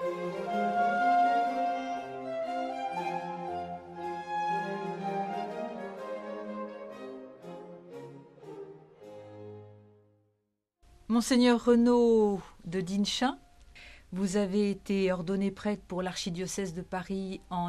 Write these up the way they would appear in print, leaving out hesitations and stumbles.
Monseigneur Renaud de Dinchin, vous avez été ordonné prêtre pour l'archidiocèse de Paris en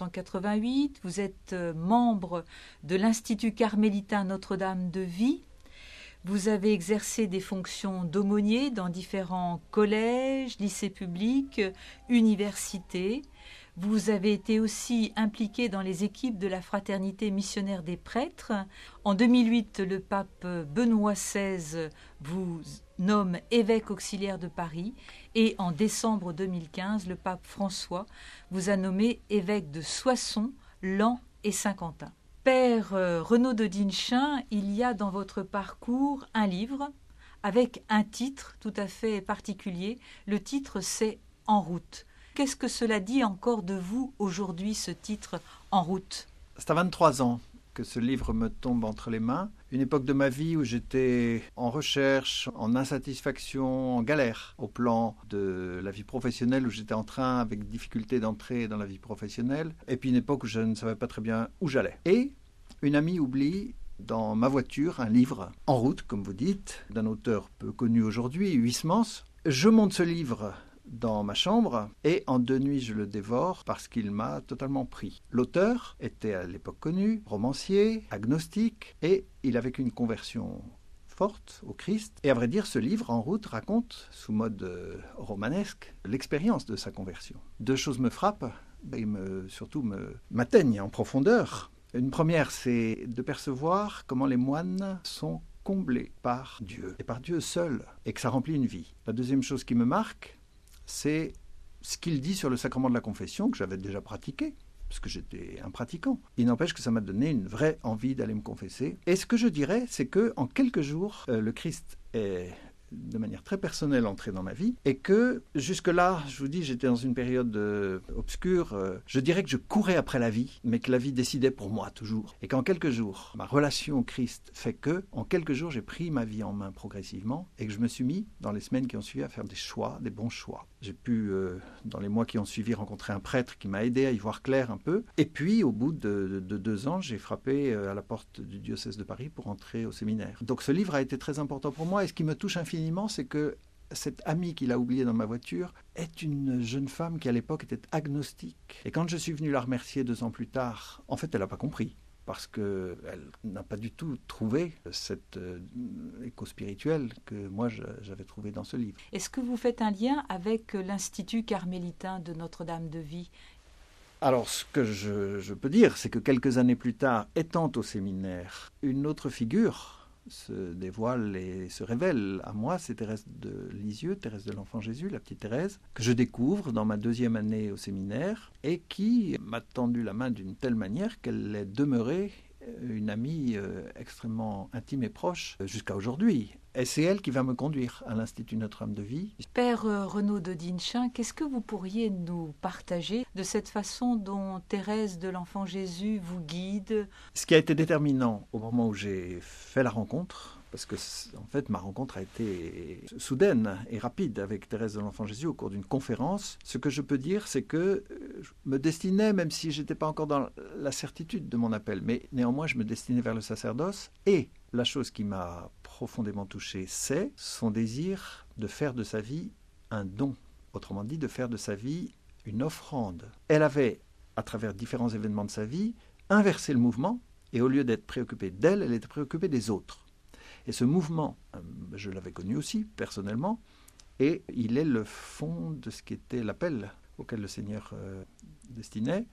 1988. Vous êtes membre de l'Institut carmélitain Notre-Dame de Vie. Vous avez exercé des fonctions d'aumônier dans différents collèges, lycées publics, universités. Vous avez été aussi impliqué dans les équipes de la Fraternité missionnaire des prêtres. En 2008, le pape Benoît XVI vous nomme évêque auxiliaire de Paris et en décembre 2015, le pape François vous a nommé évêque de Soissons, Laon et Saint-Quentin. Père Renaud de Dinchin, il y a dans votre parcours un livre avec un titre tout à fait particulier. Le titre, c'est « En route ». Qu'est-ce que cela dit encore de vous aujourd'hui, ce titre « En route » ? C'est à 23 ans que ce livre me tombe entre les mains. Une époque de ma vie où j'étais en recherche, en insatisfaction, en galère au plan de la vie professionnelle, où j'étais en train, avec difficulté, d'entrer dans la vie professionnelle. Et puis une époque où je ne savais pas très bien où j'allais. Et une amie oublie dans ma voiture un livre, En route, comme vous dites, d'un auteur peu connu aujourd'hui, Huysmans. Je monte ce livre dans ma chambre et en 2 nuits je le dévore parce qu'il m'a totalement pris. L'auteur était à l'époque connu, romancier, agnostique et il a vécu une conversion forte au Christ. Et à vrai dire, ce livre, En route, raconte, sous mode romanesque, l'expérience de sa conversion. 2 choses me frappent et surtout m'atteignent en profondeur. Une première, c'est de percevoir comment les moines sont comblés par Dieu et par Dieu seul et que ça remplit une vie. La deuxième chose qui me marque, c'est ce qu'il dit sur le sacrement de la confession, que j'avais déjà pratiqué, parce que j'étais un pratiquant. Il n'empêche que ça m'a donné une vraie envie d'aller me confesser. Et ce que je dirais, c'est qu'en quelques jours, le Christ est de manière très personnelle entré dans ma vie, et que jusque-là, je vous dis, j'étais dans une période obscure, je dirais que je courais après la vie, mais que la vie décidait pour moi toujours. Et qu'en quelques jours, ma relation au Christ fait que, en quelques jours, j'ai pris ma vie en main progressivement, et que je me suis mis, dans les semaines qui ont suivi, à faire des choix, des bons choix. J'ai pu, dans les mois qui ont suivi, rencontrer un prêtre qui m'a aidé à y voir clair un peu. Et puis, au bout de 2 ans, j'ai frappé à la porte du diocèse de Paris pour entrer au séminaire. Donc ce livre a été très important pour moi, et ce qui me touche infiniment, c'est que cette amie qu'il a oubliée dans ma voiture est une jeune femme qui à l'époque était agnostique. Et quand je suis venu la remercier 2 ans plus tard, en fait elle n'a pas compris, parce qu'elle n'a pas du tout trouvé cet écho spirituel que moi j'avais trouvé dans ce livre. Est-ce que vous faites un lien avec l'Institut carmélitain de Notre-Dame de Vie ? Alors, ce que je peux dire, c'est que quelques années plus tard, étant au séminaire, une autre figure se dévoile et se révèle à moi, c'est Thérèse de Lisieux, Thérèse de l'Enfant Jésus, la petite Thérèse, que je découvre dans ma 2e année au séminaire et qui m'a tendu la main d'une telle manière qu'elle est demeurée une amie extrêmement intime et proche jusqu'à aujourd'hui. Et c'est elle qui va me conduire à l'Institut Notre-Dame de Vie. Père Renaud de Dinchin, qu'est-ce que vous pourriez nous partager de cette façon dont Thérèse de l'Enfant Jésus vous guide ? Ce qui a été déterminant au moment où j'ai fait la rencontre, parce que en fait ma rencontre a été soudaine et rapide avec Thérèse de l'Enfant Jésus au cours d'une conférence. Ce que je peux dire, c'est que je me destinais, même si je n'étais pas encore dans la certitude de mon appel, mais néanmoins je me destinais vers le sacerdoce. Et la chose qui m'a profondément touché, c'est son désir de faire de sa vie un don. Autrement dit, de faire de sa vie une offrande. Elle avait, à travers différents événements de sa vie, inversé le mouvement, et au lieu d'être préoccupée d'elle, elle était préoccupée des autres. Et ce mouvement, je l'avais connu aussi, personnellement, et il est le fond de ce qui était l'appel auquel le Seigneur destinait,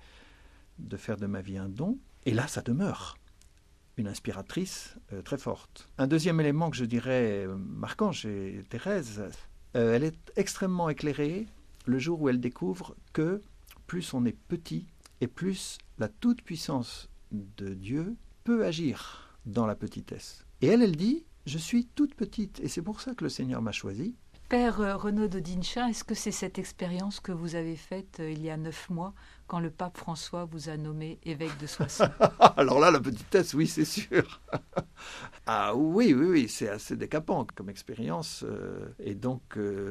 de faire de ma vie un don. Et là, ça demeure une inspiratrice très forte. Un deuxième élément que je dirais marquant chez Thérèse, elle est extrêmement éclairée le jour où elle découvre que plus on est petit et plus la toute-puissance de Dieu peut agir dans la petitesse. Et elle dit, je suis toute petite et c'est pour ça que le Seigneur m'a choisie. Père Renaud de Dinchin, est-ce que c'est cette expérience que vous avez faite il y a 9 mois quand le pape François vous a nommé évêque de Soissons? Alors là, la petitesse, oui, c'est sûr. Ah oui, c'est assez décapant comme expérience. Et donc,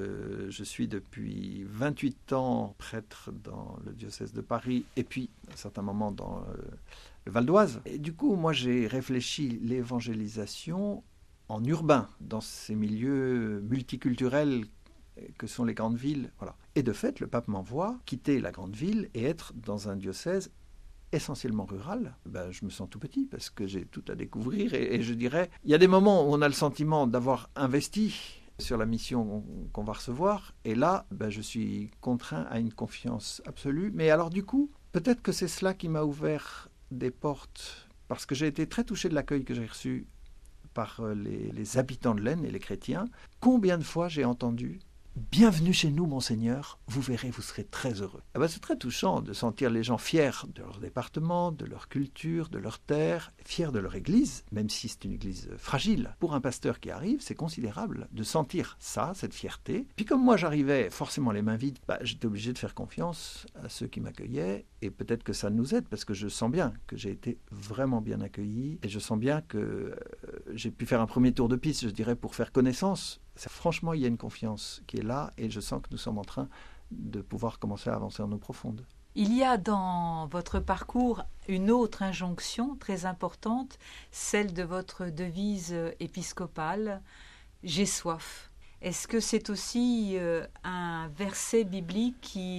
je suis depuis 28 ans prêtre dans le diocèse de Paris, et puis, à un certain moment, dans le Val d'Oise. Et du coup, moi, j'ai réfléchi l'évangélisation en urbain, dans ces milieux multiculturels que sont les grandes villes. Voilà. Et de fait, le pape m'envoie quitter la grande ville et être dans un diocèse essentiellement rural. Je me sens tout petit parce que j'ai tout à découvrir. Et je dirais, il y a des moments où on a le sentiment d'avoir investi sur la mission qu'on va recevoir. Et là, je suis contraint à une confiance absolue. Mais alors du coup, peut-être que c'est cela qui m'a ouvert des portes, parce que j'ai été très touché de l'accueil que j'ai reçu par les habitants de l'Aisne et les chrétiens. Combien de fois j'ai entendu « Bienvenue chez nous, monseigneur, vous verrez, vous serez très heureux ». C'est très touchant de sentir les gens fiers de leur département, de leur culture, de leur terre, fiers de leur église, même si c'est une église fragile. Pour un pasteur qui arrive, c'est considérable de sentir ça, cette fierté. Puis comme moi, j'arrivais forcément les mains vides, j'étais obligé de faire confiance à ceux qui m'accueillaient, et peut-être que ça nous aide, parce que je sens bien que j'ai été vraiment bien accueilli, et je sens bien que j'ai pu faire un premier tour de piste, je dirais, pour faire connaissance. Franchement, il y a une confiance qui est là, et je sens que nous sommes en train de pouvoir commencer à avancer en eau profonde. Il y a dans votre parcours une autre injonction très importante, celle de votre devise épiscopale, « J'ai soif ». Est-ce que c'est aussi un verset biblique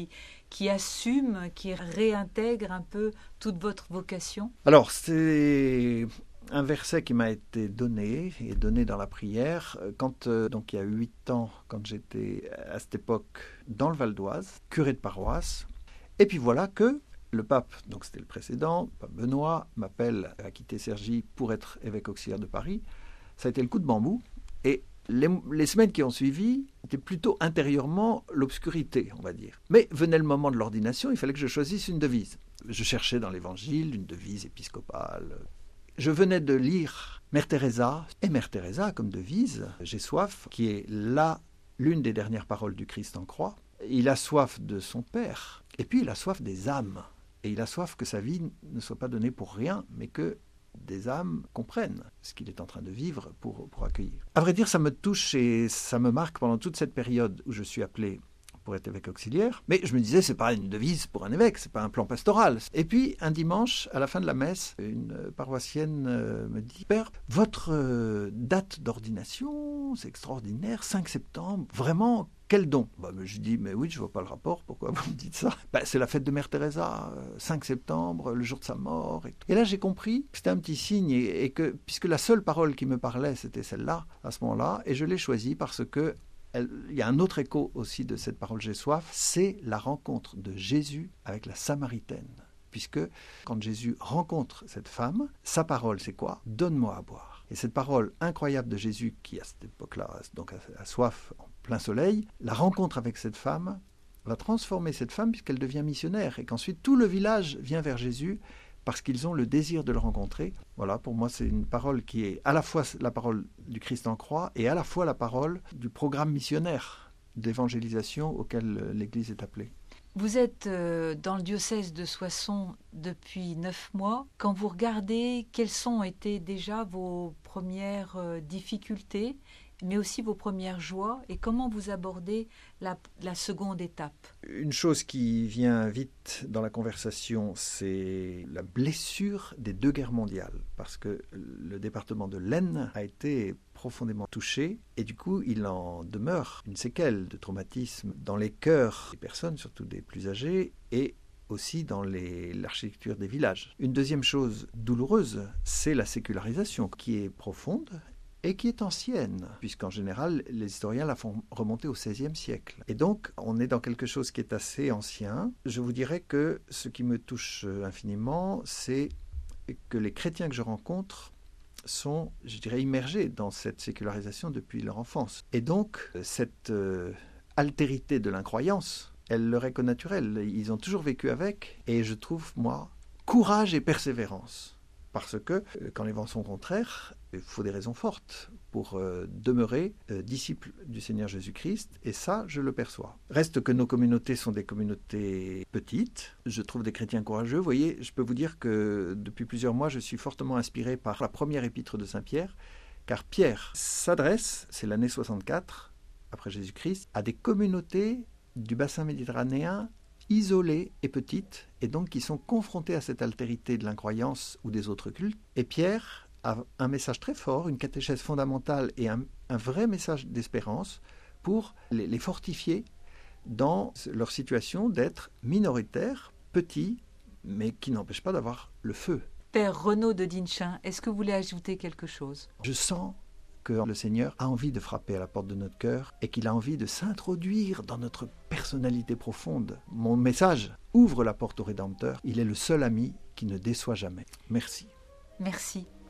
qui assume, qui réintègre un peu toute votre vocation? Alors, c'est un verset qui m'a été donné, et donné dans la prière, quand, donc il y a 8 ans, quand j'étais à cette époque dans le Val d'Oise, curé de paroisse. Et puis voilà que le pape, donc c'était le précédent, pape Benoît, m'appelle à quitter Cergy pour être évêque auxiliaire de Paris. Ça a été le coup de bambou. Et les semaines qui ont suivi étaient plutôt intérieurement l'obscurité, on va dire. Mais venait le moment de l'ordination, il fallait que je choisisse une devise. Je cherchais dans l'Évangile une devise épiscopale. Je venais de lire Mère Teresa, et Mère Teresa comme devise, « J'ai soif », qui est l'une des dernières paroles du Christ en croix. Il a soif de son Père, et puis il a soif des âmes. Et il a soif que sa vie ne soit pas donnée pour rien, mais que des âmes comprennent ce qu'il est en train de vivre pour accueillir. À vrai dire, ça me touche et ça me marque pendant toute cette période où je suis appelé pour être évêque auxiliaire. Mais je me disais, c'est pas une devise pour un évêque, c'est pas un plan pastoral. Et puis, un dimanche, à la fin de la messe, une paroissienne me dit « Père, votre date d'ordination, c'est extraordinaire, 5 septembre, vraiment, quel don ?» Je dis « Mais oui, je vois pas le rapport, pourquoi vous me dites ça ?» C'est la fête de Mère Teresa, 5 septembre, le jour de sa mort. Et là, j'ai compris que c'était un petit signe et que, puisque la seule parole qui me parlait, c'était celle-là, à ce moment-là, et je l'ai choisie parce que il y a un autre écho aussi de cette parole « J'ai soif », c'est la rencontre de Jésus avec la Samaritaine. Puisque quand Jésus rencontre cette femme, sa parole c'est quoi ? « Donne-moi à boire ». Et cette parole incroyable de Jésus qui à cette époque-là donc a soif en plein soleil, la rencontre avec cette femme va transformer cette femme puisqu'elle devient missionnaire et qu'ensuite tout le village vient vers Jésus parce qu'ils ont le désir de le rencontrer. Voilà, pour moi, c'est une parole qui est à la fois la parole du Christ en croix et à la fois la parole du programme missionnaire d'évangélisation auquel l'Église est appelée. Vous êtes dans le diocèse de Soissons depuis 9 mois. Quand vous regardez, quelles ont été déjà vos premières difficultés, mais aussi vos premières joies, et comment vous abordez la seconde étape? Une chose qui vient vite dans la conversation, c'est la blessure des 2 guerres mondiales, parce que le département de l'Aisne a été profondément touché, et du coup, il en demeure une séquelle de traumatisme dans les cœurs des personnes, surtout des plus âgées, et aussi dans l'architecture des villages. Une deuxième chose douloureuse, c'est la sécularisation, qui est profonde, et qui est ancienne, puisqu'en général, les historiens la font remonter au XVIe siècle. Et donc, on est dans quelque chose qui est assez ancien. Je vous dirais que ce qui me touche infiniment, c'est que les chrétiens que je rencontre sont, je dirais, immergés dans cette sécularisation depuis leur enfance. Et donc, cette altérité de l'incroyance, elle leur est connaturelle. Ils ont toujours vécu avec, et je trouve, moi, courage et persévérance. Parce que quand les vents sont contraires, il faut des raisons fortes pour demeurer disciples du Seigneur Jésus-Christ, et ça, je le perçois. Reste que nos communautés sont des communautés petites. Je trouve des chrétiens courageux. Vous voyez, je peux vous dire que depuis plusieurs mois, je suis fortement inspiré par la première épître de Saint Pierre, car Pierre s'adresse, c'est l'année 64, après Jésus-Christ, à des communautés du bassin méditerranéen isolées et petites, et donc qui sont confrontées à cette altérité de l'incroyance ou des autres cultes. Et Pierre a un message très fort, une catéchèse fondamentale et un vrai message d'espérance pour les fortifier dans leur situation d'être minoritaires, petits, mais qui n'empêchent pas d'avoir le feu. Père Renaud de Dinchin, est-ce que vous voulez ajouter quelque chose? Je sens que le Seigneur a envie de frapper à la porte de notre cœur et qu'il a envie de s'introduire dans notre personnalité profonde. Mon message ouvre la porte au Rédempteur. Il est le seul ami qui ne déçoit jamais. Merci. Merci.